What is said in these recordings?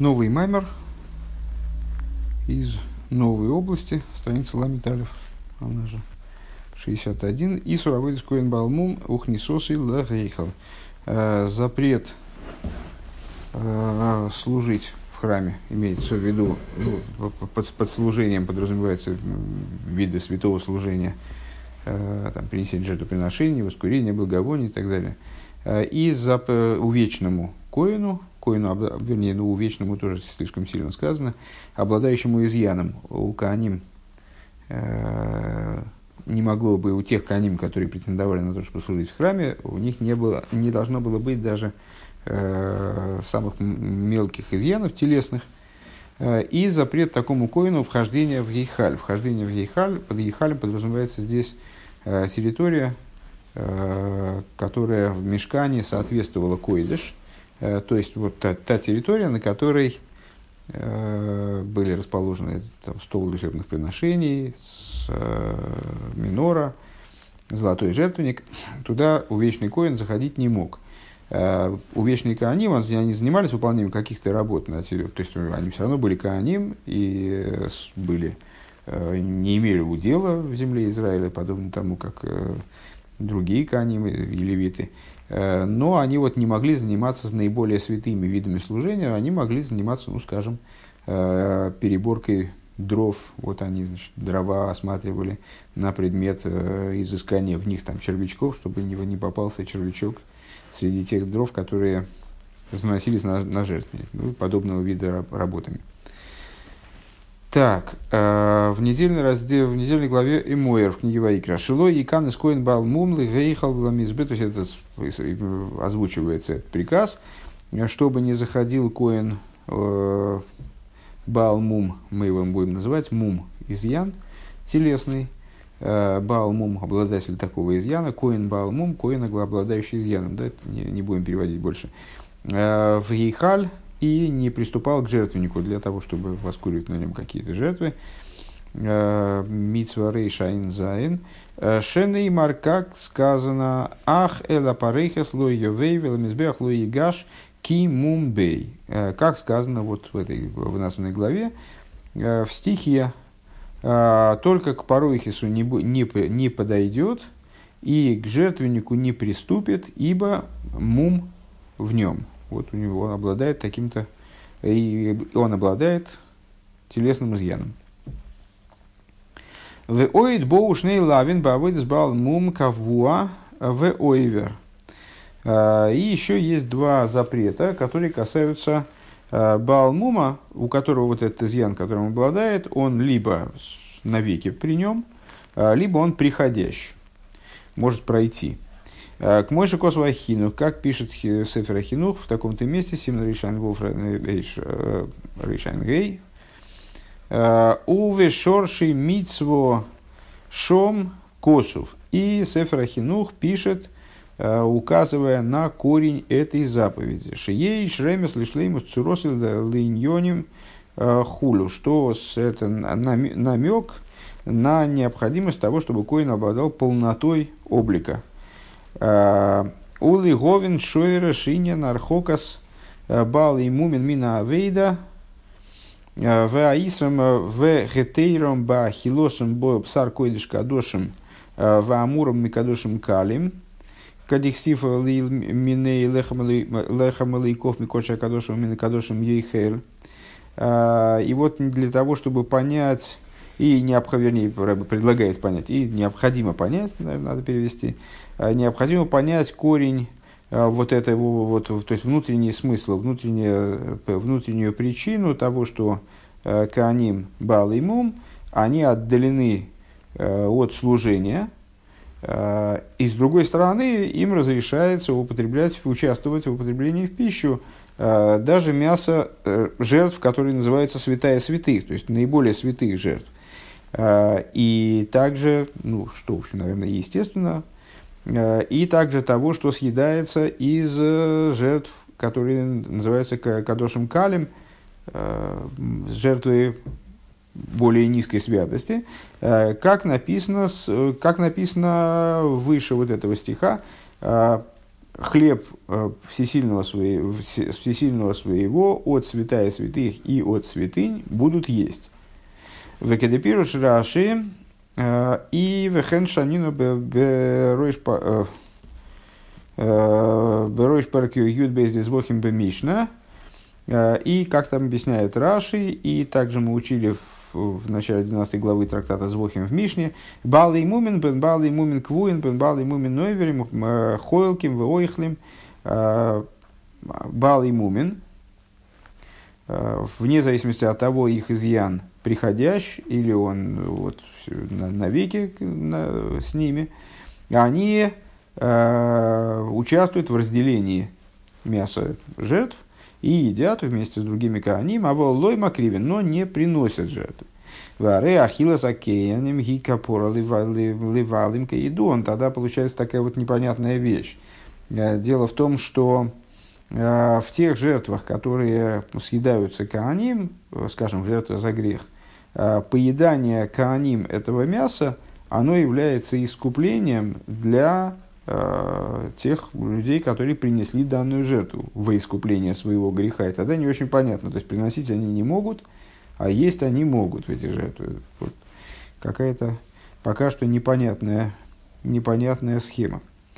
Новый маймер из новой области, страница Ламит Алеф, она же 61. И суровый скоен балмум ухнисосы лагейхал. Запрет служить в храме, имеется в виду, под служением подразумевается виды святого служения, там, принесение жертвоприношений, воскурение, благовоний и так далее. И увечному коину, вернее, увечному тоже слишком сильно сказано, обладающему изъяном. У коаним не могло бы, у тех коаним, которые претендовали на то, чтобы служить в храме, у них не должно было быть даже самых мелких изъянов телесных. И запрет такому коину вхождения в гейхаль. Вхождение в гейхаль, под гейхалем подразумевается здесь территория, которая в мишкане соответствовала койдыш, то есть вот та территория, на которой были расположены там, стол для хлебных приношений, минора, золотой жертвенник. Туда увечный коин заходить не мог. Увечные коаним, они занимались выполнением каких-то работ, то есть они все равно были коаним и не имели удела в земле Израиля, подобно тому, как другие коаним и левиты. Но они вот не могли заниматься наиболее святыми видами служения, они могли заниматься, переборкой дров. Вот они, дрова осматривали на предмет изыскания в них там червячков, чтобы не попался червячок среди тех дров, которые заносились на жертвенник, подобного вида работами. Так, в недельной главе Эмоэр в книге Ваикра. Шило и кан из коин балмум лигейхал вламизбе. То есть это озвучивается приказ, чтобы не заходил коин балмум, мы его будем называть мум, изъян телесный, балмум, обладатель такого изъяна, коин балмум, коин, обладающий изъяном. Да, не будем переводить больше. В гейхаль. И не приступал к жертвеннику для того, чтобы воскуривать на нем какие-то жертвы. Мицва рей шайн зайн. Шенеймар, как сказано, ах эла парейхес лой йовей веламизбех лой ягаш ки мумбей. Как сказано вот в названной главе, в стихе, только к паройхесу не подойдет и к жертвеннику не приступит, ибо мум в нем. Вот у него он обладает таким-то, и он обладает телесным изъяном. В оид боушней лавин бавыдс бал мум кавуа в ойвер. И еще есть два запрета, которые касаются балмума, у которого вот этот изъян, которым он обладает, он либо навеки при нем, либо он приходящий, может пройти. К Мойше Косва Ахину, как пишет Сефер Ахинух в таком-то месте, Симна Ришайн Вов Ришайн Гей, Уве Шорши Мицво Шом Косов. И Сефер Ахинух пишет, указывая на корень этой заповеди. Шией Шремес Лишлеймус Цуросил Линьоним Хулю, что это намек на необходимость того, чтобы коин обладал полнотой облика. Ули говин шойра шиня нархокас бал и мумин мина авейда в аисам в гетейром ба хилосом бо псар койдыш кадошим в амуром микадошим калим кадихсифа ли миней лехамалейков микоша кадошим мина кадошим ейхер. И вот для того, чтобы понять, предлагает понять, и необходимо понять, наверное, надо перевести, необходимо понять корень вот этого, то есть внутренний смысл, внутреннюю причину того, что коаним бал и мум, они отдалены от служения, и с другой стороны им разрешается участвовать в употреблении в пищу даже мясо жертв, которые называются святая святых, то есть наиболее святых жертв. И также, что, в общем, наверное, естественно, и также того, что съедается из жертв, которые называются кадошим калим, жертвы более низкой святости, как написано выше вот этого стиха, хлеб всесильного своего от святая святых и от святынь будут есть. Векедепируш Раши и вехен шанину беройш паркю юд бездис вохим бемишна. И как там объясняет Раши, и также мы учили в начале 12 главы трактата Звохим в Мишне, Балый мумин, бен балый мумин квуин, бен балый мумин нойверим, хойлким, веойхлим, балый мумин, вне зависимости от того, их изъян приходящий, или он вот, навеки с ними, они участвуют в разделении мяса жертв, и едят вместе с другими кааним, а волой макривин, но не приносят жертвы. Варе ахила закеяним гикапора ливалим каиду. Он тогда получается такая вот непонятная вещь. Дело в том, что в тех жертвах, которые съедаются кааним, скажем, жертва за грех, поедание кааним этого мяса, оно является искуплением для тех людей, которые принесли данную жертву во искупление своего греха. И тогда не очень понятно. То есть приносить они не могут, а есть они могут в эти жертвы. Вот какая-то пока что непонятная схема.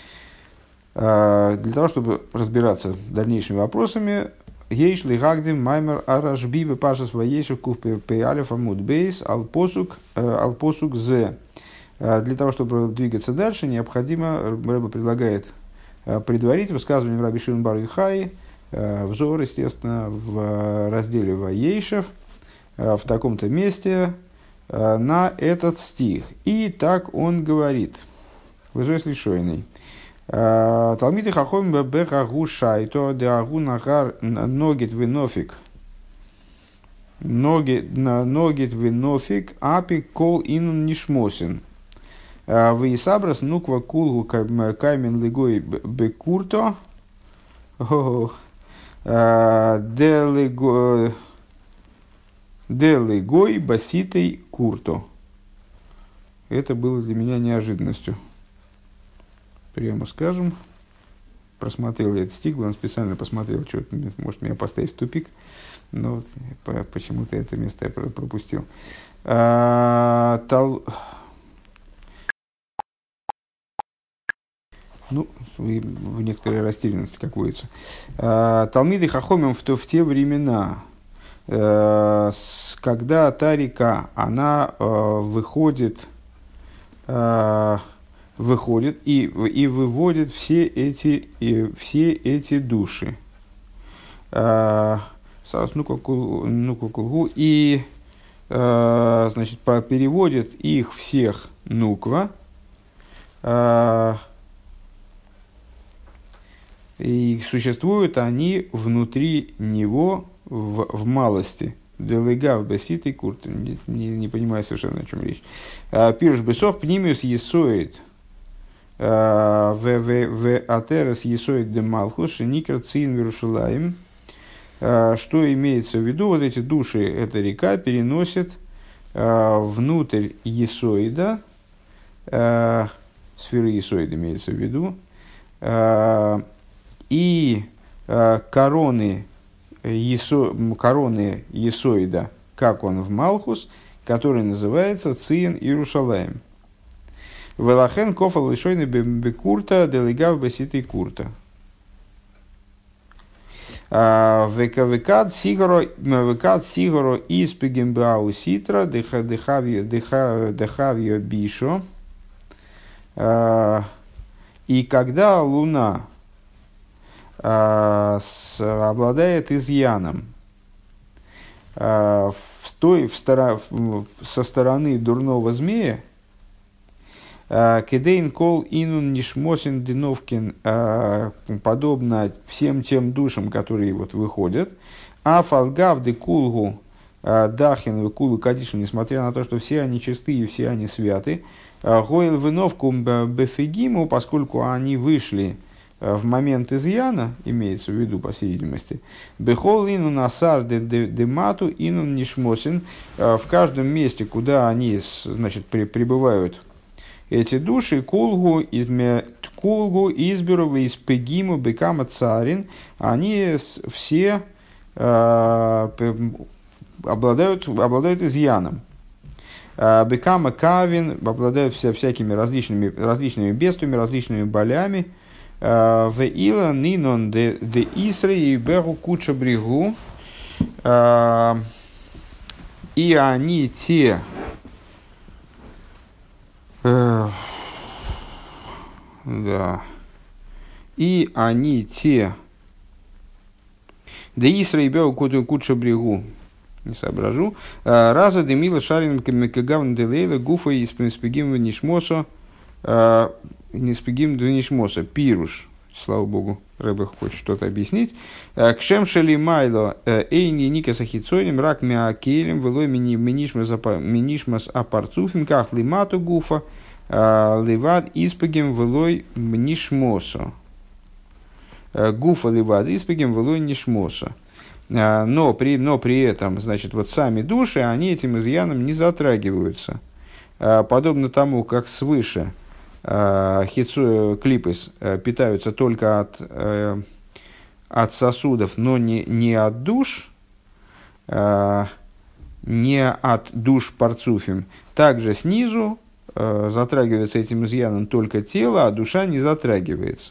Для того, чтобы разбираться дальнейшими вопросами, Ейш лигагдим маймер арашби бепашас ваейшев кув пеалев амуд бейс алпосук зе. Для того, чтобы двигаться дальше, необходимо, Рэбе предлагает предварить высказывание Раби Шимон бар Йохай, взор, естественно, в разделе Ваейшев, в таком-то месте, на этот стих. И так он говорит, «Вызой лишойный. Талмиды хахом бехагу шайто деагу нагар ногит винофик. Ногит винофик апи кол инун нишмосин. Вейсабрас нуква кулгу каймен лигой бекурто делигой баситей курто». Это было для меня неожиданностью. Прямо скажем, просмотрел я этот стих, он специально посмотрел, что может меня поставить в тупик, но почему-то это место я пропустил. Ну, в некоторой растерянности, как водится. Талмиды хахомим в те времена, когда та река, она выходит и выводит все эти души. И, значит, переводит их всех нуква, и существуют они внутри него в малости. Делегав бесит и курт. Не понимаю совершенно, о чем речь. Пируш бесов пнимиус есоид в атерес есоид де малхус шеникер цин вирушалаим. Что имеется в виду? Вот эти души, эта река переносит внутрь есоида, сферы есоида имеется в виду, и короны есоида, как он в Малхус, который называется Циен Иерушалаим. Велахен кофал лишойны бекурта делегав беситой курта. Векад сигоро испегем бау ситра дехавио бишо. И когда луна обладает изъяном со стороны дурного змея, кедейн кол инун нишмосин диновкин, подобно всем тем душам, которые вот выходят, а фалгав де кулгу дахин кулу кадишу, несмотря на то, что все они чисты и все они святы, гойл виновку бефегиму, поскольку они вышли в момент изъяна, имеется в виду, по всей видимости, бехол инун асар де мату инун нишмосин, в каждом месте, куда они, значит, прибывают, эти души, кулгу изберу из пегиму бекама царин, они все обладают изъяном. Бекама кавин обладают всякими различными бедствиями, различными болями. Веила нинон де исры и беру куча брегу. И они те, да, и они те, де исры и беру куча брегу. Не соображу. Раза демила шарин кагавн делейла гуфа из принспегим нишмосо неспегим нишмоса пируш. Слава богу, Рэбе хочет что-то объяснить. Кшем шели майло эйни ника сахицойним рак миакелем велой минишмас апарцуфим ках лимату гуфа ливад испегим велой нишмосо. Гуфа ливад испегим велой нишмосо. Но при этом, значит, вот сами души, они этим изъяном не затрагиваются. Подобно тому, как свыше клипы питаются только от сосудов, но не от душ, не от душ парцуфим. Также снизу затрагивается этим изъяном только тело, а душа не затрагивается.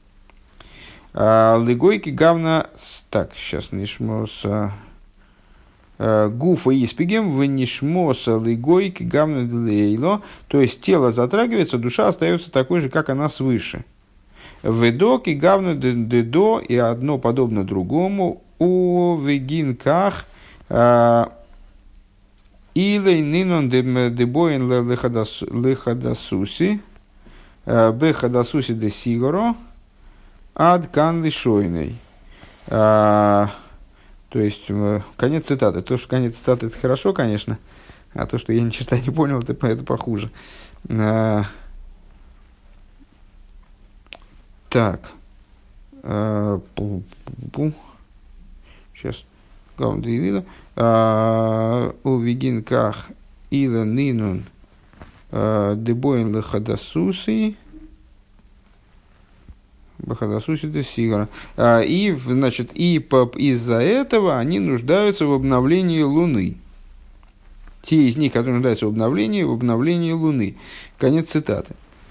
Легойки гавна, так, сейчас нишмоса гуфа испигем в нишмоса легойки гавна делейло, то есть тело затрагивается, душа остается такой же, как она свыше. Ведоки гавна дедо, и одно подобно другому, у вегинках илей нинон дебоин лехадасуси бехадасуси де сигоро ад кан лишойный. То есть, конец цитаты. То, что конец цитаты, это хорошо, конечно, а то, что я ни черта не понял, это похуже. Так. Сейчас. У вигинках ила нинун дебоин лехадасуси и, значит, из-за этого они нуждаются в обновлении Луны. Те из них, которые нуждаются в обновлении Луны. Конец цитаты.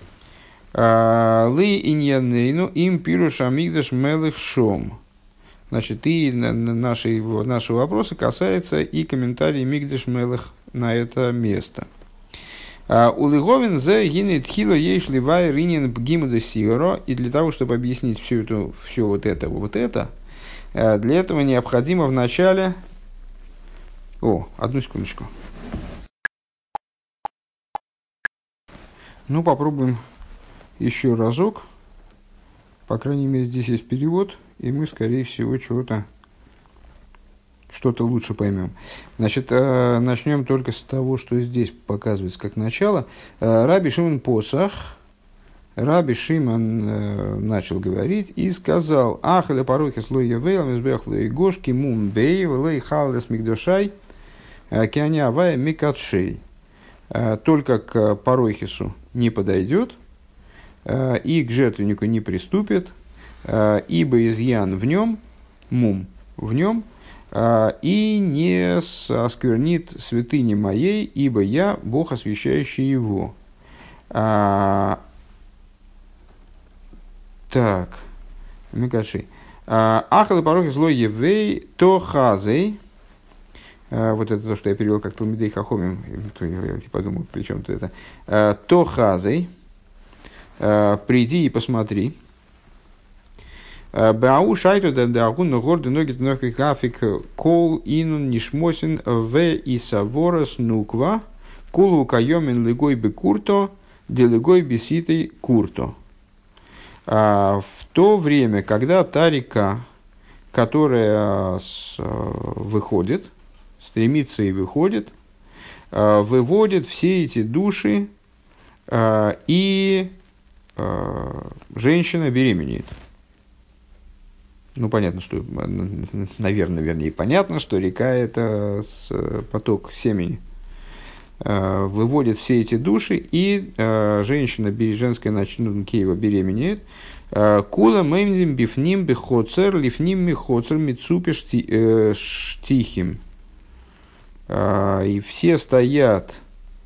Ли иньянейну им пируш амигдаш мелых шом. Значит, и наши вопросы касаются и комментарий Мигдаш Мелых на это место. Улиговин за гинет хило ейш ливай ринин бгимуда сигаро. И для того, чтобы объяснить все вот это, для этого необходимо вначале... одну секундочку. Ну, попробуем еще разок. По крайней мере, здесь есть перевод, и мы, скорее всего, что-то лучше поймем. Значит, начнем только с того, что здесь показывается как начало. Раби Шимон начал говорить и сказал: «Ахаля парохи слой явейл, мизбех лой гошки, мум бей, лой халдес мигдошай, кианя авая микатшей». Только к парохису не подойдет, и к жертвеннику не приступит, ибо изъян в нем, мум в нем, и не осквернит святыни моей, ибо я Бог, освящающий его. Так, Микаши. Ахал и порохи злой евей, то хазей. Вот это то, что я перевел как Талмидей Хахомим. Я подумал, при чем-то это. То хазей. Приди и посмотри. Бау шайту да агун горды ноги ноги кафик кол инун нишмосин в и саворас нуква кулу кайомен легой бы курто де легой беситый курто. В то время, когда та река, которая выходит, стремится и выходит, выводит все эти души, и женщина беременеет. Ну, понятно, что, наверное, понятно, что река – это поток семени. выводит все эти души, и женщина, женская Киева беременеет. Кула меймдим бифним бихоцер лифним михоцер мицупи штихим. И все стоят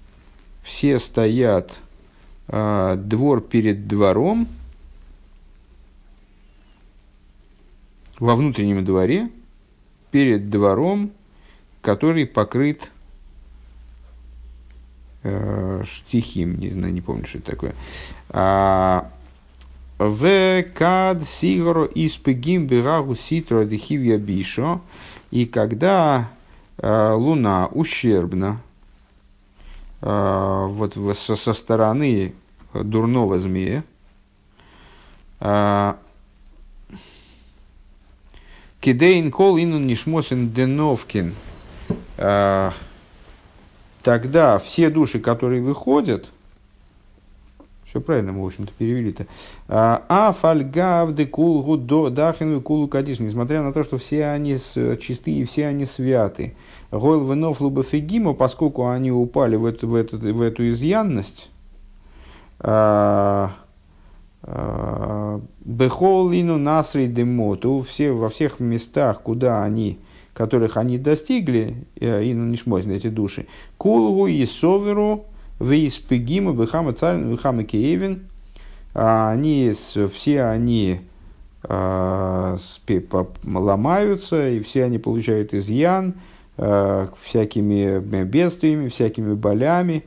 двор перед двором, во внутреннем дворе, перед двором, который покрыт штихим, не знаю, не помню, что это такое. В кад сигоро испегим бирагу ситро дехивья бишо. И когда луна ущербна вот со стороны дурного змея, кидейн кол инун нишмосин деновкин, тогда все души, которые выходят, все правильно мы, в общем-то, перевели-то, фальгав де кулгу дахину кулу кадиш, несмотря на то, что все они чистые, все они святы, гойл венов лубафегиму, поскольку они упали в эту изъянность, бехолину насри демоту, во всех местах, которых они достигли, ину нишмозин, эти души, кулгу и соверу вейспегиму бехама царин бехама киевин, все они ломаются, и все они получают изъян всякими бедствиями, всякими болями.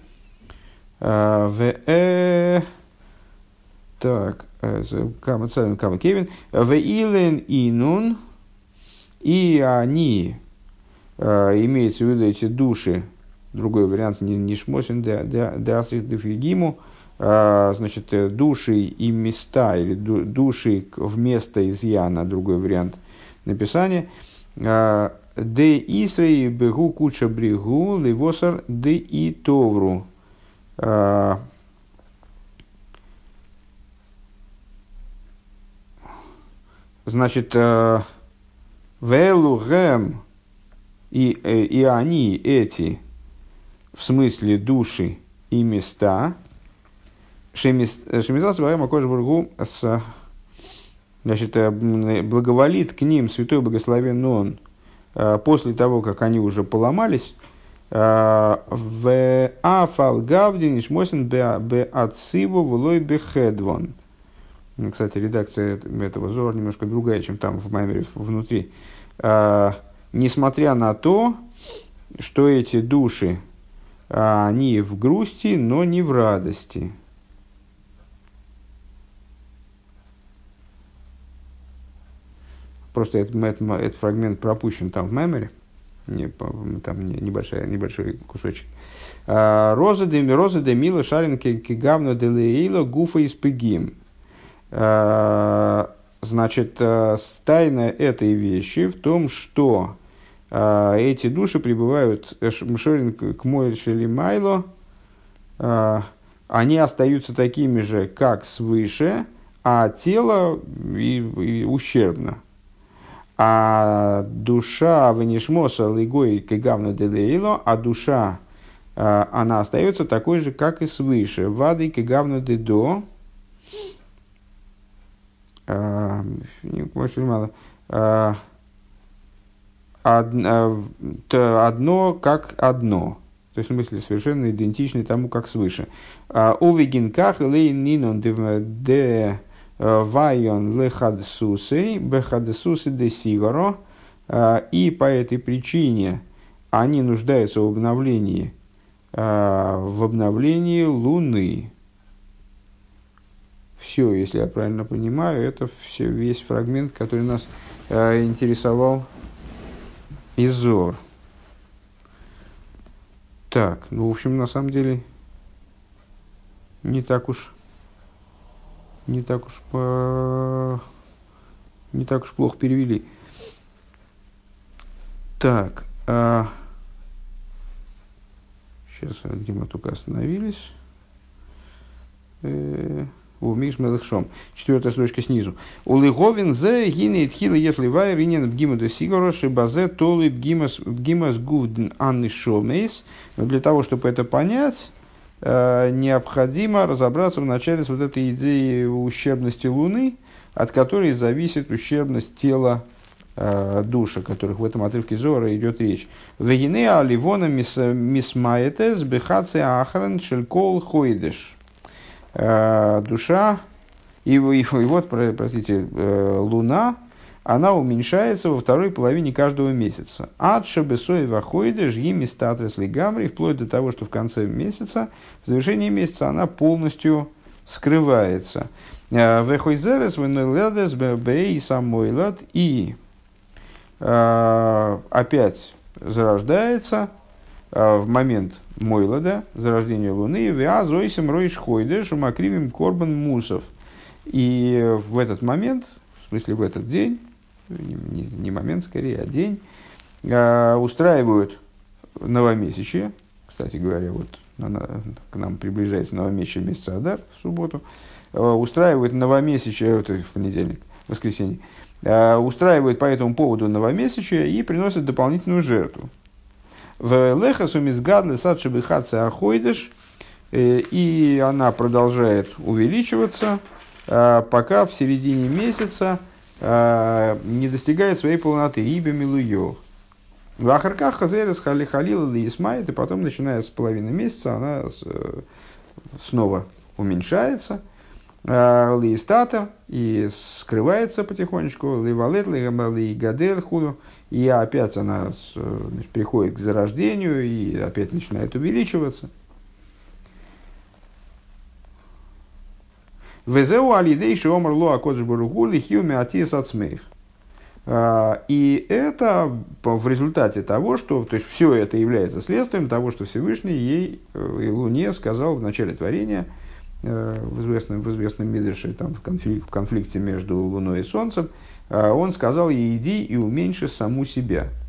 Так, кама царин бехама киевин, веилен инун, и они, имеется в виду эти души, другой вариант, не шмосин, де асрис де фигиму, значит, души и места, или души вместо изъяна, другой вариант написания, де исрей бегу куча брегу, ливосар де и товру. Значит, велугем, и они, эти, в смысле души и места, шемизас ваэма кожбургу, значит, благоволит к ним святой благословен он после того, как они уже поломались, в афал гавдин ишмосин бе ациву влой бехедвон. Кстати, редакция этого зора немножко другая, чем там в Маймере внутри. Несмотря на то, что эти души, они в грусти, но не в радости. Просто этот фрагмент пропущен там в Маймере. Там небольшой кусочек. Роза де мила шарин кигавно де леило гуфа испегим. Значит, тайна этой вещи в том, что эти души пребывают мшорин к моэль шелимайло, они остаются такими же, как свыше, а тело и ущербно. А душа венишмоса лигой кегавна делеило, а душа она остается такой же, как и свыше. Вады кегавна дедо. Одно как одно. То есть, в смысле, совершенно идентичны тому, как свыше. Увигинках лейн нинон де вайон лехадсусей бехадсусы де сигаро. И по этой причине они нуждаются в обновлении Луны. Все, если я правильно понимаю, это все, весь фрагмент, который нас интересовал из Зор. Так, ну, в общем, на самом деле, не так уж плохо перевели. Так, сейчас, где мы только остановились. у Миш Мелехшом. 4-я строчка снизу. Улыговин зе гине тхила если вай ринен бгима до сигорош и базе толы бгимас гувден анны шомейс. Для того, чтобы это понять, необходимо разобраться в начале с вот этой идеей ущербности Луны, от которой зависит ущербность тела душ, о которых в этом отрывке Зора идет речь. Вегине аливона мисмаетес бехаце ахран шелькол хойдеш. Душа, и вот, простите, Луна, она уменьшается во второй половине каждого месяца. Ад шабесой вахойдеш ими статрес лигамри, вплоть до того, что в конце месяца, в завершении месяца, она полностью скрывается. Вехойзерес венеледес бей самойлад, и опять зарождается в момент Мойлада, зарождения Луны, веазойсим ройш хойдеш умакривим корбан мусов. И в этот момент, в смысле в этот день, не момент скорее, а день, устраивают новомесячие. Кстати говоря, вот к нам приближается новомесячие месяца Адар в субботу. Устраивают новомесячие, это в понедельник, в воскресенье. Устраивают по этому поводу новомесячие и приносят дополнительную жертву. В лехасу мизгадле садшибихаце ахойдеш, и она продолжает увеличиваться, пока в середине месяца не достигает своей полноты. Ибо милуё. В ахарках хазерес халихалила лиисмайт, и потом, начиная с половины месяца, она снова уменьшается. Лиистатор, и скрывается потихонечку, ливалет, лигадер худу, и опять она приходит к зарождению и опять начинает увеличиваться. Везеу алидей шомар лоа кодж баругу лихиу меатис ацмеих. И это в результате того, что, то есть все это является следствием того, что Всевышний ей и Луне сказал в начале творения, в известном мидреше, там, в конфликте между Луной и Солнцем, он сказал ей: иди и уменьши саму себя.